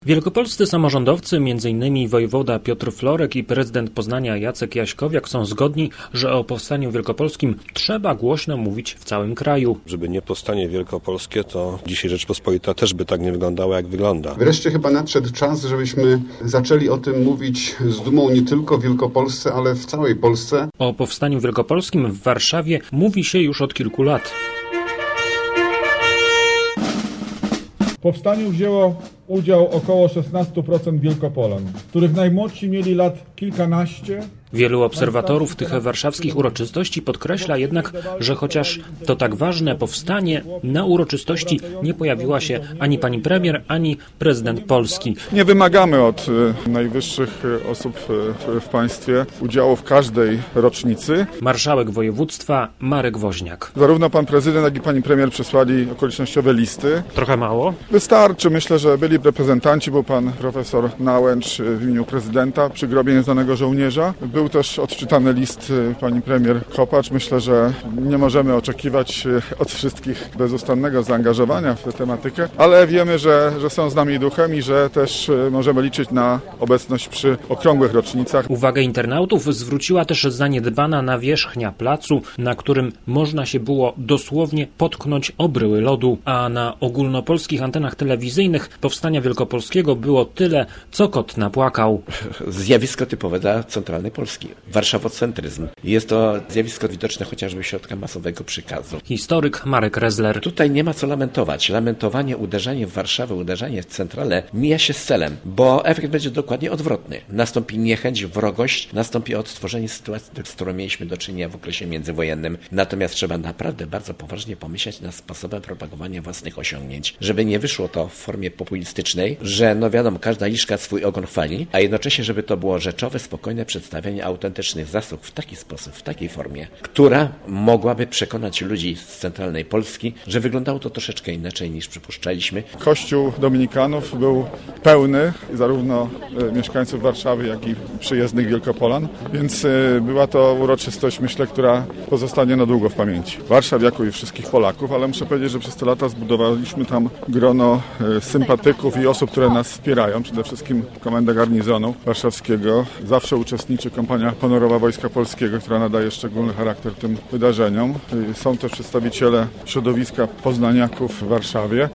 Wielkopolscy samorządowcy, m.in. wojewoda Piotr Florek i prezydent Poznania Jacek Jaśkowiak są zgodni, że o powstaniu wielkopolskim trzeba głośno mówić w całym kraju. Żeby nie powstanie wielkopolskie, to dzisiaj Rzeczpospolita też by tak nie wyglądała, jak wygląda. Wreszcie chyba nadszedł czas, żebyśmy zaczęli o tym mówić z dumą nie tylko w Wielkopolsce, ale w całej Polsce. O powstaniu wielkopolskim w Warszawie mówi się już od kilku lat. W powstaniu wzięło udział około 16% Wielkopolan, których najmłodsi mieli lat kilkanaście. Wielu obserwatorów tych warszawskich uroczystości podkreśla jednak, że chociaż to tak ważne powstanie, na uroczystości nie pojawiła się ani pani premier, ani prezydent Polski. Nie wymagamy od najwyższych osób w państwie udziału w każdej rocznicy. Marszałek województwa Marek Woźniak. Zarówno pan prezydent, jak i pani premier przesłali okolicznościowe listy. Trochę mało? Wystarczy. Myślę, że byli reprezentanci, był pan profesor Nałęcz w imieniu prezydenta przy grobie nieznanego żołnierza. Był też odczytany list pani premier Kopacz. Myślę, że nie możemy oczekiwać od wszystkich bezustannego zaangażowania w tę tematykę, ale wiemy, że są z nami duchem i że też możemy liczyć na obecność przy okrągłych rocznicach. Uwagę internautów zwróciła też zaniedbana nawierzchnia placu, na którym można się było dosłownie potknąć o bryły lodu, a na ogólnopolskich antenach telewizyjnych powstania wielkopolskiego było tyle, co kot napłakał. Zjawisko typowe dla centralnej Polski. Warszawocentryzm. Jest to zjawisko widoczne chociażby w środkach masowego przekazu. Historyk Marek Rezler. Tutaj nie ma co lamentować. Lamentowanie, uderzanie w Warszawę, uderzanie w centralę mija się z celem, bo efekt będzie dokładnie odwrotny. Nastąpi niechęć, wrogość, nastąpi odtworzenie sytuacji, z którą mieliśmy do czynienia w okresie międzywojennym. Natomiast trzeba naprawdę bardzo poważnie pomyśleć nad sposobem propagowania własnych osiągnięć, żeby nie wyszło to w formie populistycznej, że wiadomo, każda liszka swój ogon chwali, a jednocześnie, żeby to było rzeczowe, spokojne przedstawianie autentycznych zasług w taki sposób, w takiej formie, która mogłaby przekonać ludzi z centralnej Polski, że wyglądało to troszeczkę inaczej niż przypuszczaliśmy. Kościół dominikanów był pełny, zarówno mieszkańców Warszawy, jak i przyjezdnych Wielkopolan, więc była to uroczystość, myślę, która pozostanie na długo w pamięci warszawiaków i wszystkich Polaków, ale muszę powiedzieć, że przez te lata zbudowaliśmy tam grono sympatyków i osób, które nas wspierają. Przede wszystkim Komenda Garnizonu Warszawskiego. Zawsze uczestniczy kompania honorowa Wojska Polskiego, która nadaje szczególny charakter tym wydarzeniom. Są też przedstawiciele środowiska poznaniaków w Warszawie.